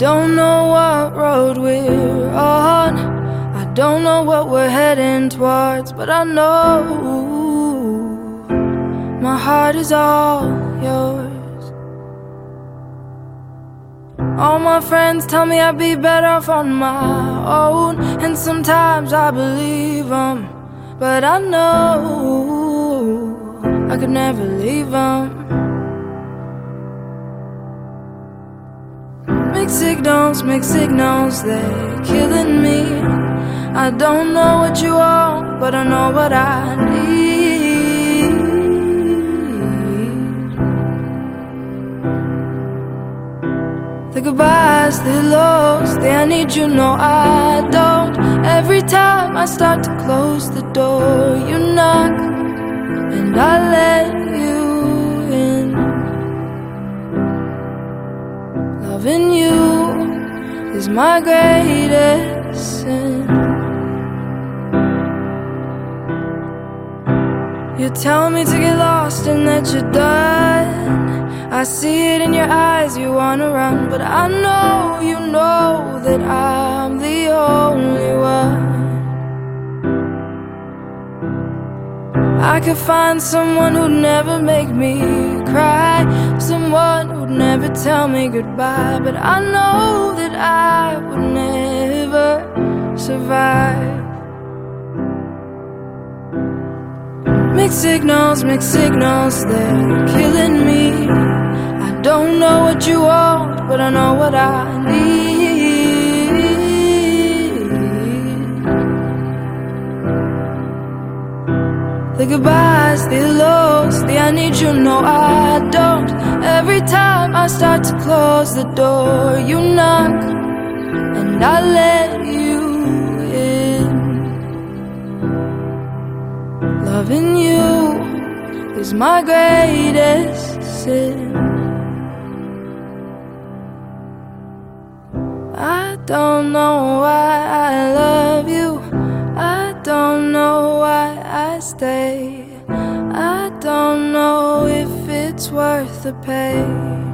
don't know what road we're on, I don't know what we're heading towards, but I know my heart is all yours. All my friends tell me I'd be better off on my own, and sometimes I believe them, but I know I could never leave them. Mixed signals, they're killing me. I don't know what you want, but I know what I need. The goodbyes, the lows, the I need you, no I don't. Every time I start to close the door, you knock, and I let you in. Loving you is my greatest sin. You tell me to get lost and that you're done. I see it in your eyes, you wanna run, but I know you know that I'm the only one. I could find someone who'd never make me cry, someone who'd never tell me goodbye, but I know that I would never survive. Mixed signals, they're killing me. I don't know what you want, but I know what I need. The goodbyes, the lows, the I need you, no I don't. Every time I start to close the door, you knock, and I let you in. Loving you is my greatest sin. I don't know why I love you, I don't know why I stay, I don't know if it's worth the pain.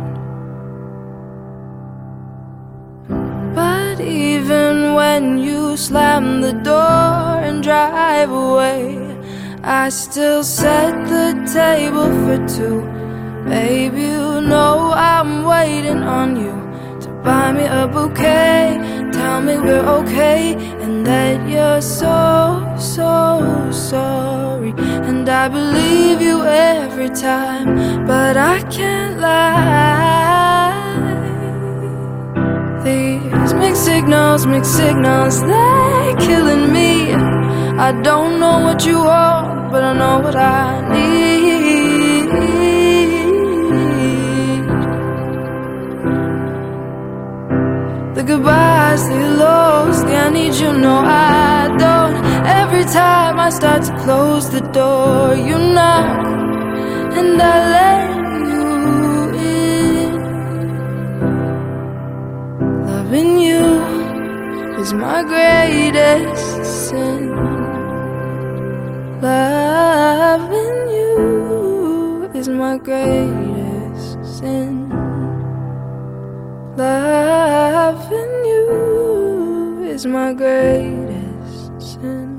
But even when you slam the door and drive away, I still set the table for two. Baby, you know I'm waiting on you to buy me a bouquet, tell me we're okay, and that you're so sorry. And I believe you every time, but I can't lie. These mixed signals, they're killing me. I don't know what you want, but I know what I need. The goodbyes, the lows, the I need you, no I don't. Every time I start to close the door, you knock, and I let you in. Loving you is my greatest sin. Loving you is my greatest sin. Loving you is my greatest sin.